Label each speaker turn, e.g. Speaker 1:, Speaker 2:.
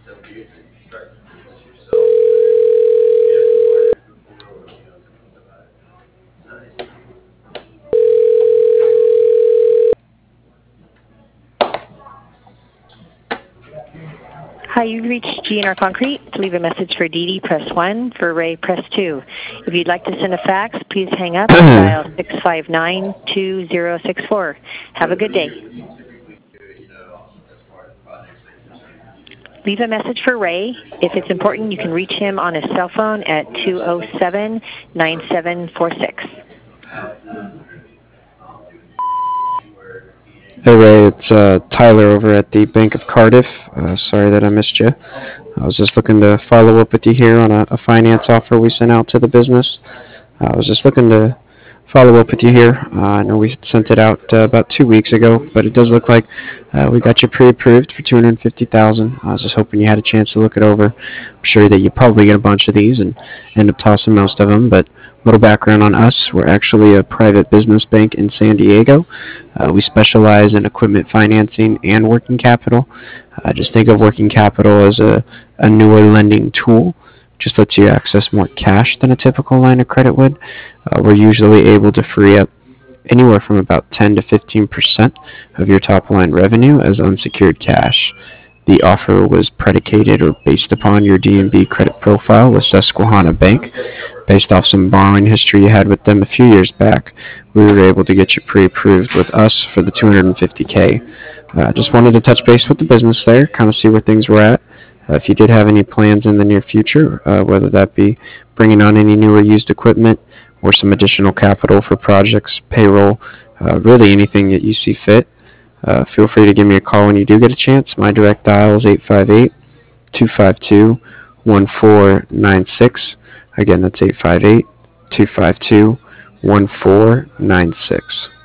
Speaker 1: Hi, you've reached GNR Concrete. To leave a message for Dee Dee, press 1. For Ray, press 2. If you'd like to send a fax, please hang up and dial 659-2064. Have a good day. Leave a message for Ray. If it's important, you can reach him on his cell phone at 207-9746.
Speaker 2: Hey Ray, it's Tyler over at the Bank of Cardiff. Sorry that I missed you. I was just looking to follow up with you here on a finance offer we sent out to the business. I was just looking to follow up with you here. I know we sent it out about 2 weeks ago, but it does look like we got you pre-approved for $250,000. I was just hoping you had a chance to look it over. I'm sure that you probably get a bunch of these and end up tossing most of them, but a little background on us. We're actually a private business bank in San Diego. We specialize in equipment financing and working capital. Just think of working capital as a newer lending tool. Just lets you access more cash than a typical line of credit would. We're usually able to free up anywhere from about 10 to 15% of your top line revenue as unsecured cash. The offer was predicated or based upon your D&B credit profile with Susquehanna Bank. Based off some borrowing history you had with them a few years back, we were able to get you pre-approved with us for the $250K. Just wanted to touch base with the business there, kind of see where things were at. If you did have any plans in the near future, whether that be bringing on any new or used equipment or some additional capital for projects, payroll, really anything that you see fit, feel free to give me a call when you do get a chance. My direct dial is 858-252-1496. Again, that's 858-252-1496.